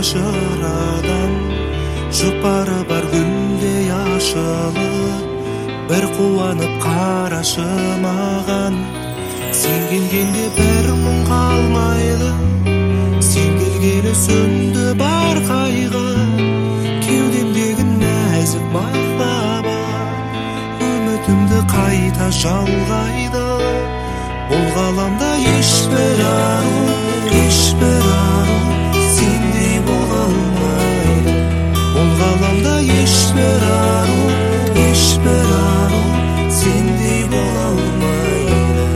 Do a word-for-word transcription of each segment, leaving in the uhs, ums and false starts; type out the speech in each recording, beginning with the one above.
жашырадан жұпары бар гүлдей ашылып, бір қуанып қарашы маған. Сен келгенде бір мұң қалмайды, сен келгелі сөнді бар қайғы. Кеудемдегі нәзік махаббат үмітімді қайта жалғайды. Бұл ғаламда ешбір ару, ешбір ару сендей бола алмайды. Бұл ғаламда ешбір ару, ешбір ару сендей бола алмайды.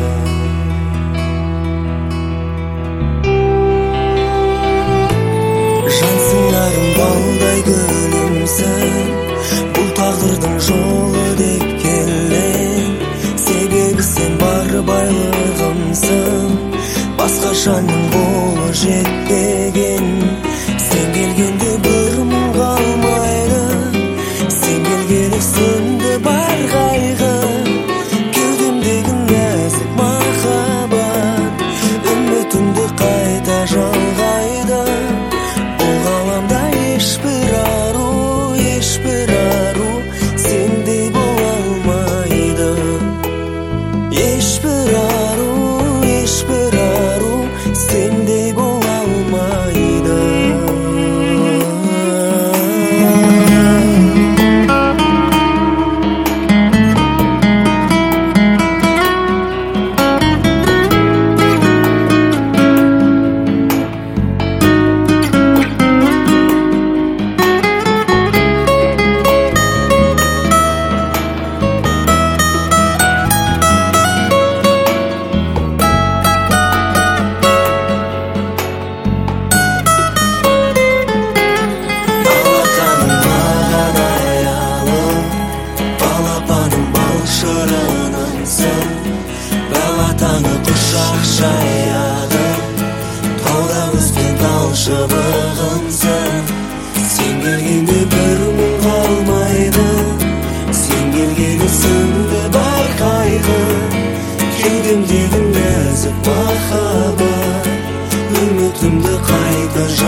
Жансыңарым балдай гүлімсің, бұл тағдырдың жолы деп келем. Себебі сен бар байлығымсың, басқа жанның болы жетпеген. Сен келгенде бір мұң қалмайды, сен келгелі сөнді бар қайғы. Кеудемдегі нәзік махаббат үмітімді қайта жалғайды. Бұл ғаламда ешбір ару, ешбір ару сендей бола алмайды. Ешбір ару, ешбір ару сендей бола алмайды. Балапаны құшақ жаяды, тауда өскен тал шыбығымсың. Сен келгенде бір мұң қалмайды, сен келгелі сөнді бар қайғы. Кеудемдегі нәзік махаббат үмітімді қайта